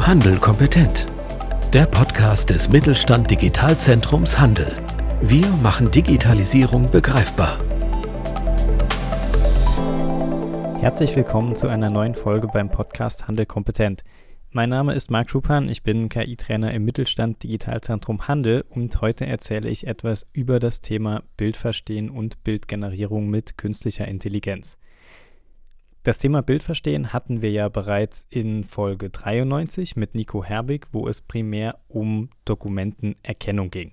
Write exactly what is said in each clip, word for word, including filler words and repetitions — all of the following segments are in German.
Handel kompetent. Der Podcast des Mittelstand Digitalzentrums Handel. Wir machen Digitalisierung begreifbar. Herzlich willkommen zu einer neuen Folge beim Podcast Handel kompetent. Mein Name ist Marc Schuppan, ich bin K I-Trainer im Mittelstand Digitalzentrum Handel und heute erzähle ich etwas über das Thema Bildverstehen und Bildgenerierung mit künstlicher Intelligenz. Das Thema Bildverstehen hatten wir ja bereits in Folge dreiundneunzig mit Nico Herbig, wo es primär um Dokumentenerkennung ging.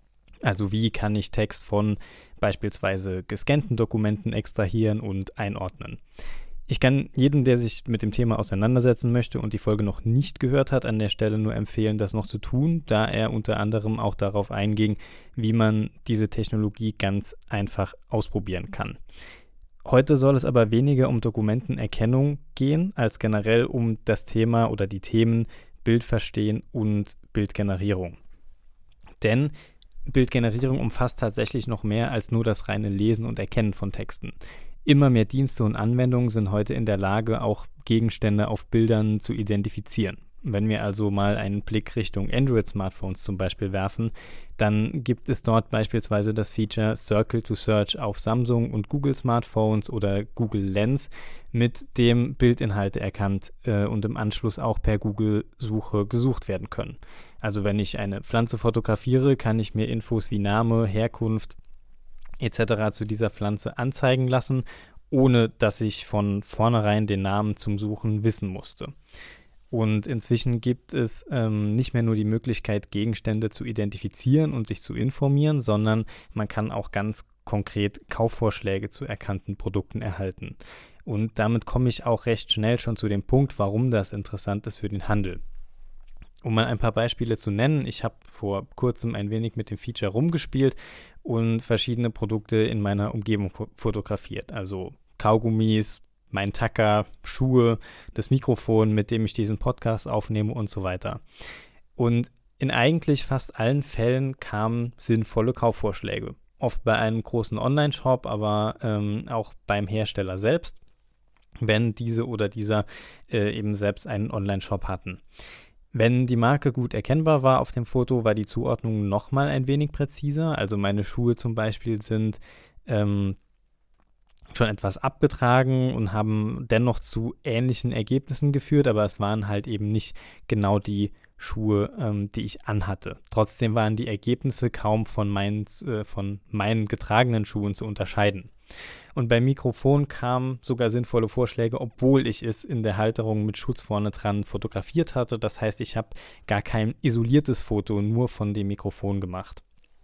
Also wie kann ich Text von beispielsweise gescannten Dokumenten extrahieren und einordnen. Ich kann jedem, der sich mit dem Thema auseinandersetzen möchte und die Folge noch nicht gehört hat, an der Stelle nur empfehlen, das noch zu tun, da er unter anderem auch darauf einging, wie man diese Technologie ganz einfach ausprobieren kann. Heute soll es aber weniger um Dokumentenerkennung gehen, als generell um das Thema oder die Themen Bildverstehen und Bildgenerierung. Denn Bildgenerierung umfasst tatsächlich noch mehr als nur das reine Lesen und Erkennen von Texten. Immer mehr Dienste und Anwendungen sind heute in der Lage, auch Gegenstände auf Bildern zu identifizieren. Wenn wir also mal einen Blick Richtung Android-Smartphones zum Beispiel werfen, dann gibt es dort beispielsweise das Feature Circle to Search auf Samsung und Google-Smartphones oder Google Lens, mit dem Bildinhalte erkannt äh, und im Anschluss auch per Google-Suche gesucht werden können. Also wenn ich eine Pflanze fotografiere, kann ich mir Infos wie Name, Herkunft et cetera zu dieser Pflanze anzeigen lassen, ohne dass ich von vornherein den Namen zum Suchen wissen musste. Und inzwischen gibt es ähm, nicht mehr nur die Möglichkeit, Gegenstände zu identifizieren und sich zu informieren, sondern man kann auch ganz konkret Kaufvorschläge zu erkannten Produkten erhalten. Und damit komme ich auch recht schnell schon zu dem Punkt, warum das interessant ist für den Handel. Um mal ein paar Beispiele zu nennen, ich habe vor kurzem ein wenig mit dem Feature rumgespielt und verschiedene Produkte in meiner Umgebung fotografiert, also Kaugummis, mein Tacker, Schuhe, das Mikrofon, mit dem ich diesen Podcast aufnehme und so weiter. Und in eigentlich fast allen Fällen kamen sinnvolle Kaufvorschläge. Oft bei einem großen Online-Shop, aber ähm, auch beim Hersteller selbst, wenn diese oder dieser äh, eben selbst einen Online-Shop hatten. Wenn die Marke gut erkennbar war auf dem Foto, war die Zuordnung nochmal ein wenig präziser. Also meine Schuhe zum Beispiel sind ähm, schon etwas abgetragen und haben dennoch zu ähnlichen Ergebnissen geführt, aber es waren halt eben nicht genau die Schuhe, ähm, die ich anhatte. Trotzdem waren die Ergebnisse kaum von meinen, äh, von meinen getragenen Schuhen zu unterscheiden. Und beim Mikrofon kamen sogar sinnvolle Vorschläge, obwohl ich es in der Halterung mit Schutz vorne dran fotografiert hatte. Das heißt, ich habe gar kein isoliertes Foto nur von dem Mikrofon gemacht.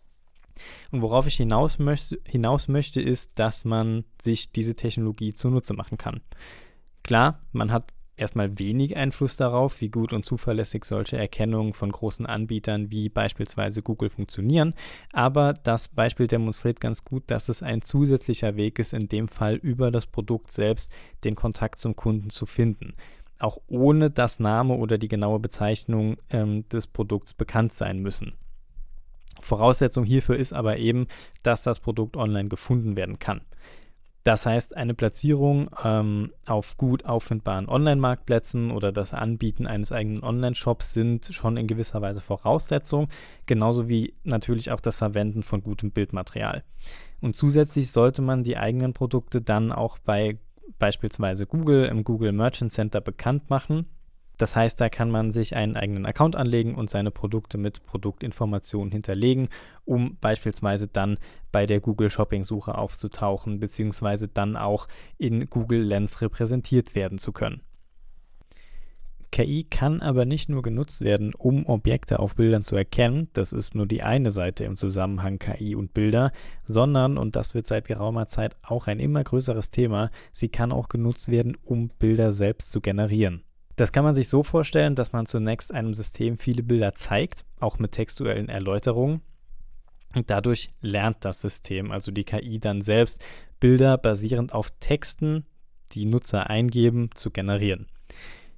Und worauf ich hinaus möchte, hinaus möchte, ist, dass man sich diese Technologie zunutze machen kann. Klar, man hat erstmal wenig Einfluss darauf, wie gut und zuverlässig solche Erkennungen von großen Anbietern wie beispielsweise Google funktionieren, aber das Beispiel demonstriert ganz gut, dass es ein zusätzlicher Weg ist, in dem Fall über das Produkt selbst den Kontakt zum Kunden zu finden, auch ohne dass Name oder die genaue Bezeichnung ähm, des Produkts bekannt sein müssen. Voraussetzung hierfür ist aber eben, dass das Produkt online gefunden werden kann. Das heißt, eine Platzierung ähm, auf gut auffindbaren Online-Marktplätzen oder das Anbieten eines eigenen Online-Shops sind schon in gewisser Weise Voraussetzung, genauso wie natürlich auch das Verwenden von gutem Bildmaterial. Und zusätzlich sollte man die eigenen Produkte dann auch bei beispielsweise Google im Google Merchant Center bekannt machen. Das heißt, da kann man sich einen eigenen Account anlegen und seine Produkte mit Produktinformationen hinterlegen, um beispielsweise dann bei der Google Shopping-Suche aufzutauchen, beziehungsweise dann auch in Google Lens repräsentiert werden zu können. K I kann aber nicht nur genutzt werden, um Objekte auf Bildern zu erkennen, das ist nur die eine Seite im Zusammenhang K I und Bilder, sondern, und das wird seit geraumer Zeit auch ein immer größeres Thema, sie kann auch genutzt werden, um Bilder selbst zu generieren. Das kann man sich so vorstellen, dass man zunächst einem System viele Bilder zeigt, auch mit textuellen Erläuterungen. Und dadurch lernt das System, also die K I, dann selbst Bilder basierend auf Texten, die Nutzer eingeben, zu generieren.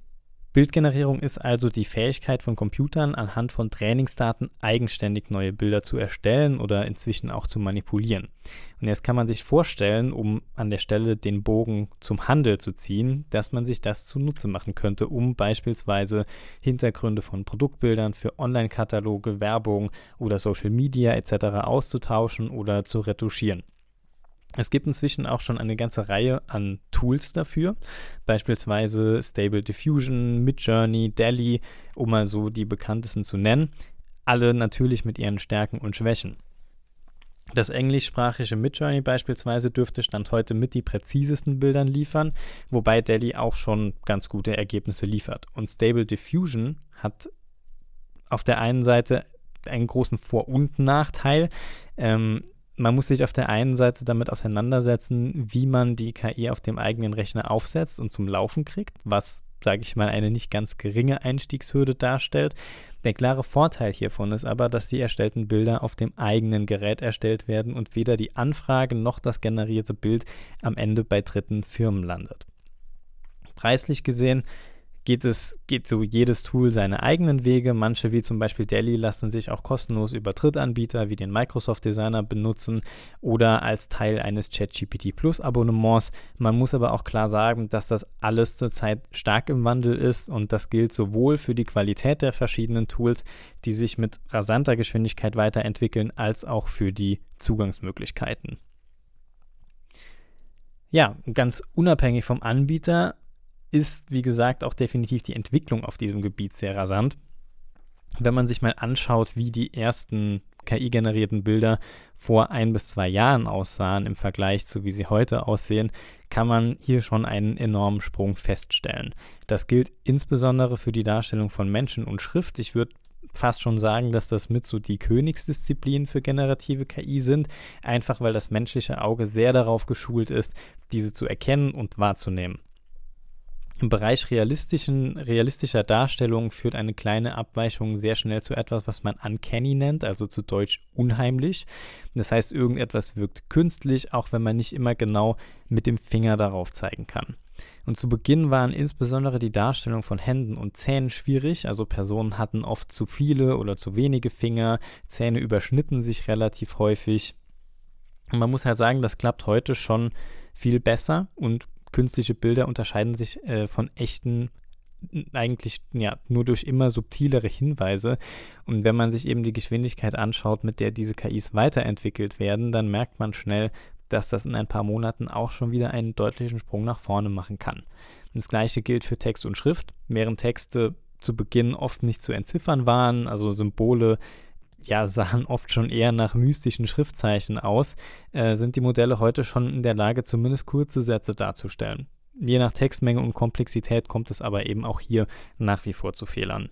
Bildgenerierung ist also die Fähigkeit von Computern, anhand von Trainingsdaten eigenständig neue Bilder zu erstellen oder inzwischen auch zu manipulieren. Und jetzt kann man sich vorstellen, um an der Stelle den Bogen zum Handel zu ziehen, dass man sich das zunutze machen könnte, um beispielsweise Hintergründe von Produktbildern für Online-Kataloge, Werbung oder Social Media et cetera auszutauschen oder zu retuschieren. Es gibt inzwischen auch schon eine ganze Reihe an Tools dafür, beispielsweise Stable Diffusion, Midjourney, DALL-E, um mal so die bekanntesten zu nennen, alle natürlich mit ihren Stärken und Schwächen. Das englischsprachige Midjourney beispielsweise dürfte Stand heute mit die präzisesten Bildern liefern, wobei DALL-E auch schon ganz gute Ergebnisse liefert. Und Stable Diffusion hat auf der einen Seite einen großen Vor- und Nachteil. Ähm, Man muss sich auf der einen Seite damit auseinandersetzen, wie man die K I auf dem eigenen Rechner aufsetzt und zum Laufen kriegt, was, sage ich mal, eine nicht ganz geringe Einstiegshürde darstellt. Der klare Vorteil hiervon ist aber, dass die erstellten Bilder auf dem eigenen Gerät erstellt werden und weder die Anfrage noch das generierte Bild am Ende bei dritten Firmen landet. Preislich gesehen geht es, geht so jedes Tool seine eigenen Wege. Manche, wie zum Beispiel DALL-E, lassen sich auch kostenlos über Drittanbieter wie den Microsoft Designer benutzen oder als Teil eines ChatGPT Plus Abonnements. Man muss aber auch klar sagen, dass das alles zurzeit stark im Wandel ist und das gilt sowohl für die Qualität der verschiedenen Tools, die sich mit rasanter Geschwindigkeit weiterentwickeln, als auch für die Zugangsmöglichkeiten. Ja, ganz unabhängig vom Anbieter ist, wie gesagt, auch definitiv die Entwicklung auf diesem Gebiet sehr rasant. Wenn man sich mal anschaut, wie die ersten K I-generierten Bilder vor ein bis zwei Jahren aussahen im Vergleich zu wie sie heute aussehen, kann man hier schon einen enormen Sprung feststellen. Das gilt insbesondere für die Darstellung von Menschen und Schrift. Ich würde fast schon sagen, dass das mit so die Königsdisziplinen für generative K I sind, einfach weil das menschliche Auge sehr darauf geschult ist, diese zu erkennen und wahrzunehmen. Im Bereich realistischen, realistischer Darstellung führt eine kleine Abweichung sehr schnell zu etwas, was man uncanny nennt, also zu Deutsch unheimlich. Das heißt, irgendetwas wirkt künstlich, auch wenn man nicht immer genau mit dem Finger darauf zeigen kann. Und zu Beginn waren insbesondere die Darstellung von Händen und Zähnen schwierig, also Personen hatten oft zu viele oder zu wenige Finger, Zähne überschnitten sich relativ häufig. Und man muss halt sagen, das klappt heute schon viel besser und künstliche Bilder unterscheiden sich äh, von echten eigentlich ja nur durch immer subtilere Hinweise. Und wenn man sich eben die Geschwindigkeit anschaut, mit der diese K Is weiterentwickelt werden, dann merkt man schnell, dass das in ein paar Monaten auch schon wieder einen deutlichen Sprung nach vorne machen kann. Das gleiche gilt für Text und Schrift. Während Texte zu Beginn oft nicht zu entziffern waren, also Symbole ja, sahen oft schon eher nach mystischen Schriftzeichen aus, äh, sind die Modelle heute schon in der Lage, zumindest kurze Sätze darzustellen. Je nach Textmenge und Komplexität kommt es aber eben auch hier nach wie vor zu Fehlern.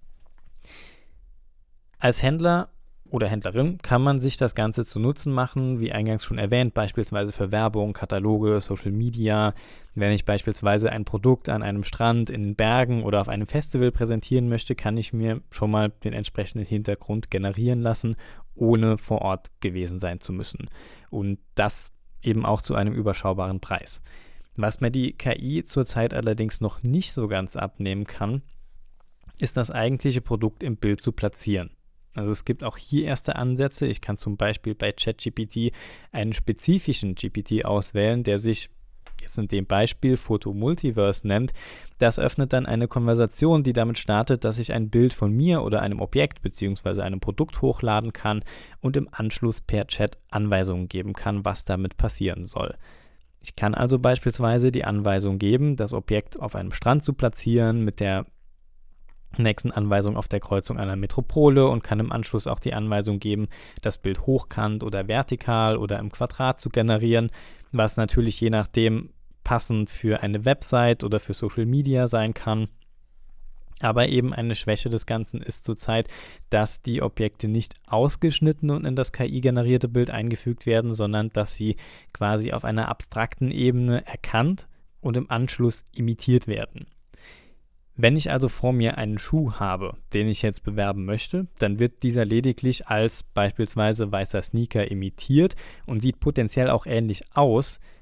Als Händler oder Händlerin kann man sich das Ganze zu Nutzen machen, wie eingangs schon erwähnt, beispielsweise für Werbung, Kataloge, Social Media. Wenn ich beispielsweise ein Produkt an einem Strand, in den Bergen oder auf einem Festival präsentieren möchte, kann ich mir schon mal den entsprechenden Hintergrund generieren lassen, ohne vor Ort gewesen sein zu müssen. Und das eben auch zu einem überschaubaren Preis. Was mir die K I zurzeit allerdings noch nicht so ganz abnehmen kann, ist das eigentliche Produkt im Bild zu platzieren. Also es gibt auch hier erste Ansätze. Ich kann zum Beispiel bei ChatGPT einen spezifischen G P T auswählen, der sich jetzt in dem Beispiel Photo Multiverse nennt. Das öffnet dann eine Konversation, die damit startet, dass ich ein Bild von mir oder einem Objekt bzw. einem Produkt hochladen kann und im Anschluss per Chat Anweisungen geben kann, was damit passieren soll. Ich kann also beispielsweise die Anweisung geben, das Objekt auf einem Strand zu platzieren mit der nächsten Anweisung auf der Kreuzung einer Metropole und kann im Anschluss auch die Anweisung geben, das Bild hochkant oder vertikal oder im Quadrat zu generieren, was natürlich je nachdem passend für eine Website oder für Social Media sein kann. Aber eben eine Schwäche des Ganzen ist zurzeit, dass die Objekte nicht ausgeschnitten und in das K I-generierte Bild eingefügt werden, sondern dass sie quasi auf einer abstrakten Ebene erkannt und im Anschluss imitiert werden. Wenn ich also vor mir einen Schuh habe, den ich jetzt bewerben möchte, dann wird dieser lediglich als beispielsweise weißer Sneaker imitiert und sieht potenziell auch ähnlich aus,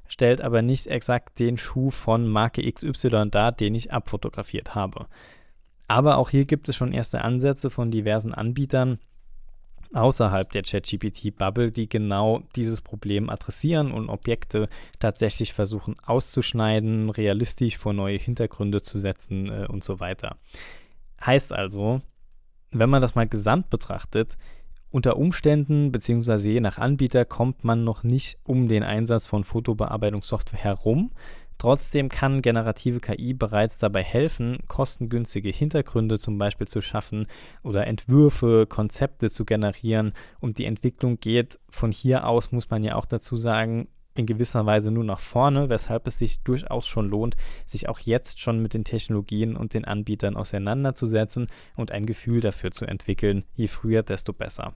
stellt aber nicht exakt den Schuh von Marke X Y dar, den ich abfotografiert habe. Aber auch hier gibt es schon erste Ansätze von diversen Anbietern außerhalb der ChatGPT-Bubble, die genau dieses Problem adressieren und Objekte tatsächlich versuchen auszuschneiden, realistisch vor neue Hintergründe zu setzen äh, und so weiter. Heißt also, wenn man das mal gesamt betrachtet, unter Umständen bzw. je nach Anbieter kommt man noch nicht um den Einsatz von Fotobearbeitungssoftware herum. Trotzdem kann generative K I bereits dabei helfen, kostengünstige Hintergründe zum Beispiel zu schaffen oder Entwürfe, Konzepte zu generieren. Und die Entwicklung geht von hier aus, muss man ja auch dazu sagen, in gewisser Weise nur nach vorne, weshalb es sich durchaus schon lohnt, sich auch jetzt schon mit den Technologien und den Anbietern auseinanderzusetzen und ein Gefühl dafür zu entwickeln. Je früher, desto besser.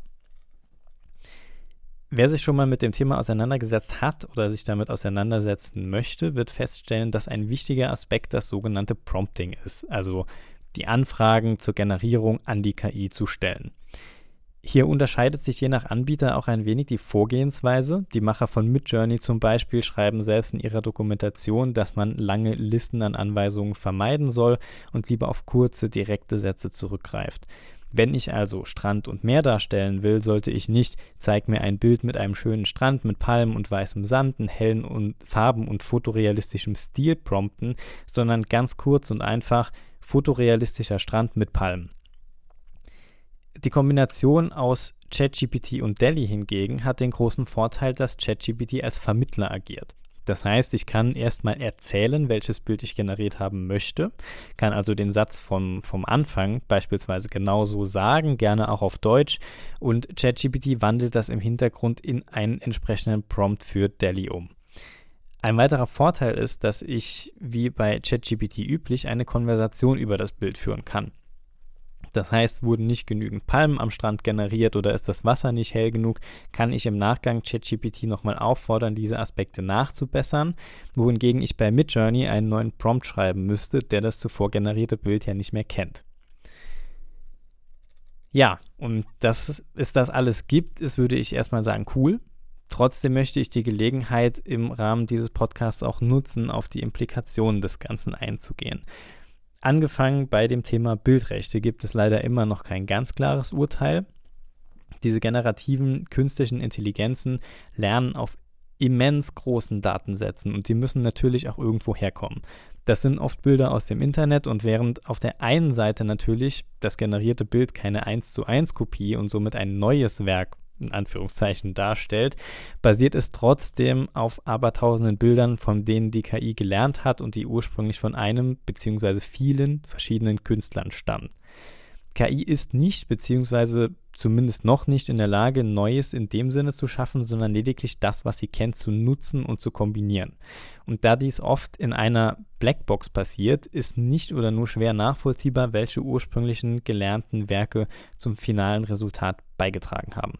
Wer sich schon mal mit dem Thema auseinandergesetzt hat oder sich damit auseinandersetzen möchte, wird feststellen, dass ein wichtiger Aspekt das sogenannte Prompting ist, also die Anfragen zur Generierung an die K I zu stellen. Hier unterscheidet sich je nach Anbieter auch ein wenig die Vorgehensweise. Die Macher von Midjourney zum Beispiel schreiben selbst in ihrer Dokumentation, dass man lange Listen an Anweisungen vermeiden soll und lieber auf kurze, direkte Sätze zurückgreift. Wenn ich also Strand und Meer darstellen will, sollte ich nicht, zeig mir ein Bild mit einem schönen Strand mit Palmen und weißem Sand, in hellen und Farben und fotorealistischem Stil prompten, sondern ganz kurz und einfach fotorealistischer Strand mit Palmen. Die Kombination aus ChatGPT und DALL-E hingegen hat den großen Vorteil, dass ChatGPT als Vermittler agiert. Das heißt, ich kann erstmal erzählen, welches Bild ich generiert haben möchte, kann also den Satz vom, vom Anfang beispielsweise genauso sagen, gerne auch auf Deutsch, und ChatGPT wandelt das im Hintergrund in einen entsprechenden Prompt für DALL-E um. Ein weiterer Vorteil ist, dass ich, wie bei ChatGPT üblich, eine Konversation über das Bild führen kann. Das heißt, wurden nicht genügend Palmen am Strand generiert oder ist das Wasser nicht hell genug, kann ich im Nachgang ChatGPT nochmal auffordern, diese Aspekte nachzubessern, wohingegen ich bei Midjourney einen neuen Prompt schreiben müsste, der das zuvor generierte Bild ja nicht mehr kennt. Ja, und dass es das alles gibt, ist, würde ich erstmal sagen, cool. Trotzdem möchte ich die Gelegenheit im Rahmen dieses Podcasts auch nutzen, auf die Implikationen des Ganzen einzugehen. Angefangen bei dem Thema Bildrechte gibt es leider immer noch kein ganz klares Urteil. Diese generativen künstlichen Intelligenzen lernen auf immens großen Datensätzen und die müssen natürlich auch irgendwo herkommen. Das sind oft Bilder aus dem Internet und während auf der einen Seite natürlich das generierte Bild keine eins zu eins Kopie und somit ein neues Werk in Anführungszeichen darstellt, basiert es trotzdem auf abertausenden Bildern, von denen die K I gelernt hat und die ursprünglich von einem bzw. vielen verschiedenen Künstlern stammen. K I ist nicht bzw. zumindest noch nicht in der Lage, Neues in dem Sinne zu schaffen, sondern lediglich das, was sie kennt, zu nutzen und zu kombinieren. Und da dies oft in einer Blackbox passiert, ist nicht oder nur schwer nachvollziehbar, welche ursprünglichen gelernten Werke zum finalen Resultat beigetragen haben.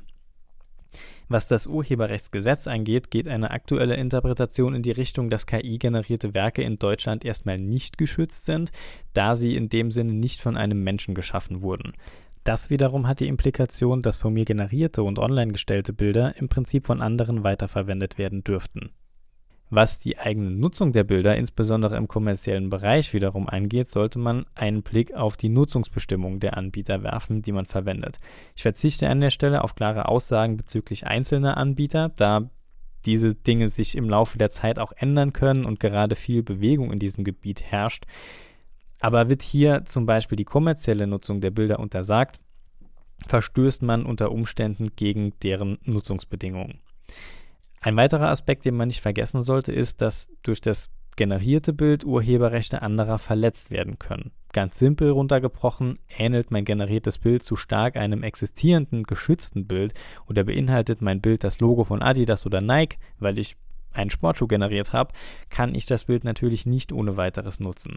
Was das Urheberrechtsgesetz angeht, geht eine aktuelle Interpretation in die Richtung, dass K I-generierte Werke in Deutschland erstmal nicht geschützt sind, da sie in dem Sinne nicht von einem Menschen geschaffen wurden. Das wiederum hat die Implikation, dass von mir generierte und online gestellte Bilder im Prinzip von anderen weiterverwendet werden dürften. Was die eigene Nutzung der Bilder, insbesondere im kommerziellen Bereich, wiederum angeht, sollte man einen Blick auf die Nutzungsbestimmungen der Anbieter werfen, die man verwendet. Ich verzichte an der Stelle auf klare Aussagen bezüglich einzelner Anbieter, da diese Dinge sich im Laufe der Zeit auch ändern können und gerade viel Bewegung in diesem Gebiet herrscht. Aber wird hier zum Beispiel die kommerzielle Nutzung der Bilder untersagt, verstößt man unter Umständen gegen deren Nutzungsbedingungen. Ein weiterer Aspekt, den man nicht vergessen sollte, ist, dass durch das generierte Bild Urheberrechte anderer verletzt werden können. Ganz simpel runtergebrochen, ähnelt mein generiertes Bild zu stark einem existierenden, geschützten Bild oder beinhaltet mein Bild das Logo von Adidas oder Nike, weil ich einen Sportschuh generiert habe, kann ich das Bild natürlich nicht ohne weiteres nutzen.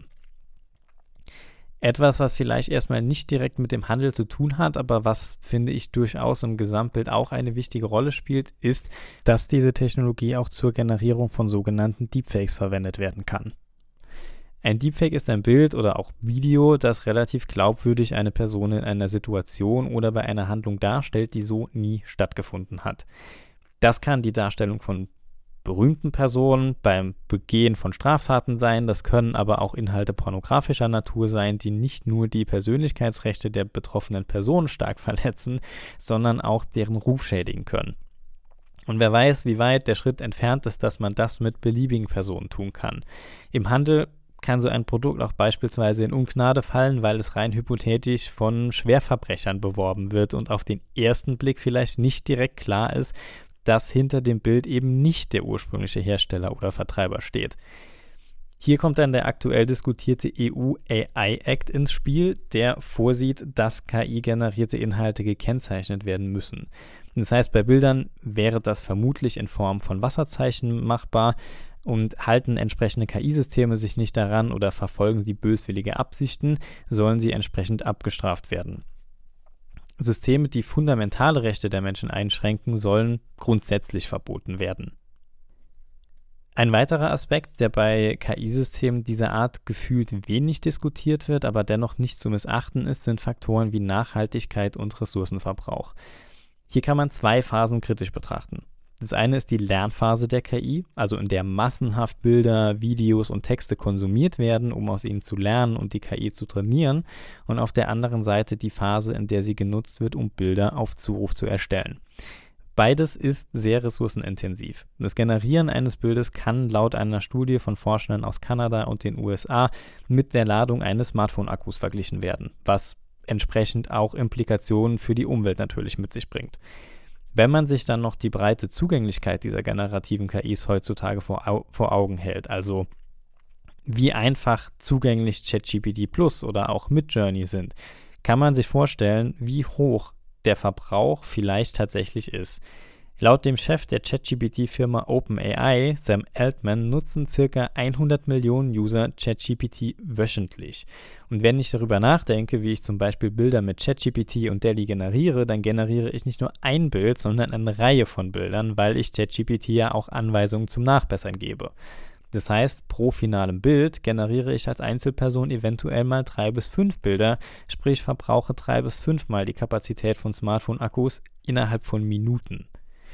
Etwas, was vielleicht erstmal nicht direkt mit dem Handel zu tun hat, aber was, finde ich, durchaus im Gesamtbild auch eine wichtige Rolle spielt, ist, dass diese Technologie auch zur Generierung von sogenannten Deepfakes verwendet werden kann. Ein Deepfake ist ein Bild oder auch Video, das relativ glaubwürdig eine Person in einer Situation oder bei einer Handlung darstellt, die so nie stattgefunden hat. Das kann die Darstellung von berühmten Personen beim Begehen von Straftaten sein. Das können aber auch Inhalte pornografischer Natur sein, die nicht nur die Persönlichkeitsrechte der betroffenen Personen stark verletzen, sondern auch deren Ruf schädigen können. Und wer weiß, wie weit der Schritt entfernt ist, dass man das mit beliebigen Personen tun kann. Im Handel kann so ein Produkt auch beispielsweise in Ungnade fallen, weil es rein hypothetisch von Schwerverbrechern beworben wird und auf den ersten Blick vielleicht nicht direkt klar ist, dass hinter dem Bild eben nicht der ursprüngliche Hersteller oder Vertreiber steht. Hier kommt dann der aktuell diskutierte E U-A I-Act ins Spiel, der vorsieht, dass K I-generierte Inhalte gekennzeichnet werden müssen. Das heißt, bei Bildern wäre das vermutlich in Form von Wasserzeichen machbar, und halten entsprechende K I-Systeme sich nicht daran oder verfolgen sie böswillige Absichten, sollen sie entsprechend abgestraft werden. Systeme, die fundamentale Rechte der Menschen einschränken, sollen grundsätzlich verboten werden. Ein weiterer Aspekt, der bei K I-Systemen dieser Art gefühlt wenig diskutiert wird, aber dennoch nicht zu missachten ist, sind Faktoren wie Nachhaltigkeit und Ressourcenverbrauch. Hier kann man zwei Phasen kritisch betrachten. Das eine ist die Lernphase der K I, also in der massenhaft Bilder, Videos und Texte konsumiert werden, um aus ihnen zu lernen und die K I zu trainieren, und auf der anderen Seite die Phase, in der sie genutzt wird, um Bilder auf Zuruf zu erstellen. Beides ist sehr ressourcenintensiv. Das Generieren eines Bildes kann laut einer Studie von Forschern aus Kanada und den U S A mit der Ladung eines Smartphone-Akkus verglichen werden, was entsprechend auch Implikationen für die Umwelt natürlich mit sich bringt. Wenn man sich dann noch die breite Zugänglichkeit dieser generativen K Is heutzutage vor, Au- vor Augen hält, also wie einfach zugänglich ChatGPT Plus oder auch Midjourney sind, kann man sich vorstellen, wie hoch der Verbrauch vielleicht tatsächlich ist. Laut dem Chef der ChatGPT-Firma OpenAI, Sam Altman, nutzen ca. hundert Millionen User ChatGPT wöchentlich. Und wenn ich darüber nachdenke, wie ich zum Beispiel Bilder mit ChatGPT und DALL-E generiere, dann generiere ich nicht nur ein Bild, sondern eine Reihe von Bildern, weil ich ChatGPT ja auch Anweisungen zum Nachbessern gebe. Das heißt, pro finalem Bild generiere ich als Einzelperson eventuell mal drei bis fünf Bilder, sprich verbrauche drei bis fünf Mal die Kapazität von Smartphone-Akkus innerhalb von Minuten.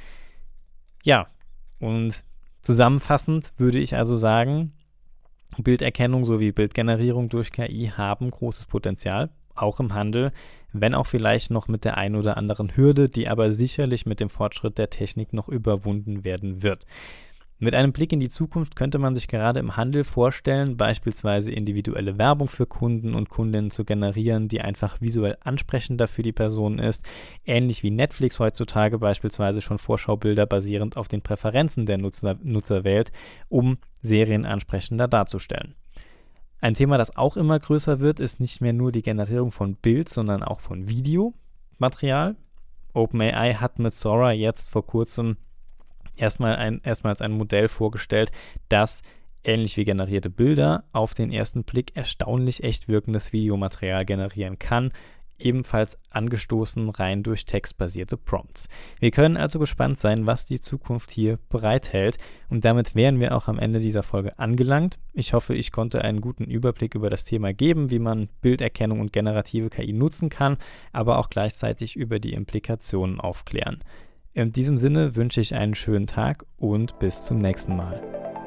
Ja, und zusammenfassend würde ich also sagen, Bilderkennung sowie Bildgenerierung durch K I haben großes Potenzial, auch im Handel, wenn auch vielleicht noch mit der ein oder anderen Hürde, die aber sicherlich mit dem Fortschritt der Technik noch überwunden werden wird. Mit einem Blick in die Zukunft könnte man sich gerade im Handel vorstellen, beispielsweise individuelle Werbung für Kunden und Kundinnen zu generieren, die einfach visuell ansprechender für die Person ist, ähnlich wie Netflix heutzutage beispielsweise schon Vorschaubilder basierend auf den Präferenzen der Nutzer, Nutzer wählt, um Serien ansprechender darzustellen. Ein Thema, das auch immer größer wird, ist nicht mehr nur die Generierung von Bild, sondern auch von Videomaterial. OpenAI hat mit Sora jetzt vor kurzem Erstmal ein, erstmals ein Modell vorgestellt, das, ähnlich wie generierte Bilder, auf den ersten Blick erstaunlich echt wirkendes Videomaterial generieren kann, ebenfalls angestoßen rein durch textbasierte Prompts. Wir können also gespannt sein, was die Zukunft hier bereithält, und damit wären wir auch am Ende dieser Folge angelangt. Ich hoffe, ich konnte einen guten Überblick über das Thema geben, wie man Bilderkennung und generative K I nutzen kann, aber auch gleichzeitig über die Implikationen aufklären. In diesem Sinne wünsche ich einen schönen Tag und bis zum nächsten Mal.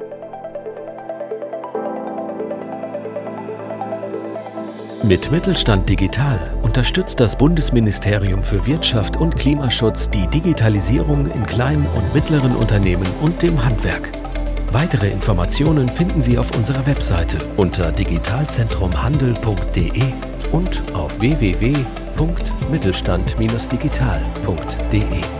Mit Mittelstand Digital unterstützt das Bundesministerium für Wirtschaft und Klimaschutz die Digitalisierung in kleinen und mittleren Unternehmen und dem Handwerk. Weitere Informationen finden Sie auf unserer Webseite unter digitalzentrum handel punkt de und auf w w w punkt mittelstand dash digital punkt de.